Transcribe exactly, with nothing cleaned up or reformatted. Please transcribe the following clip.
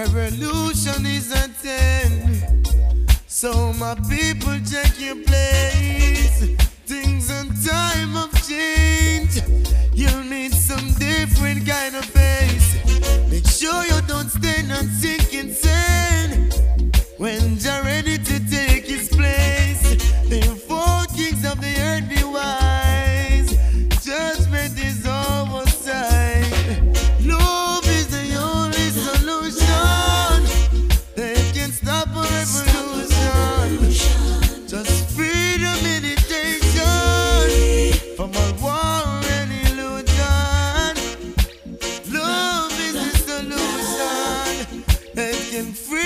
revolution is at hand. So my people, check your place. Things and time have changed. You'll need some different kind of face. Make sure you don't stand and sink insane. When you're ready to take his place, the four kings of the earth be wise. Judgment is oversight. Love is the only solution that can stop a revolution. Just freedom, meditation from all war and illusion. Love is the solution that can free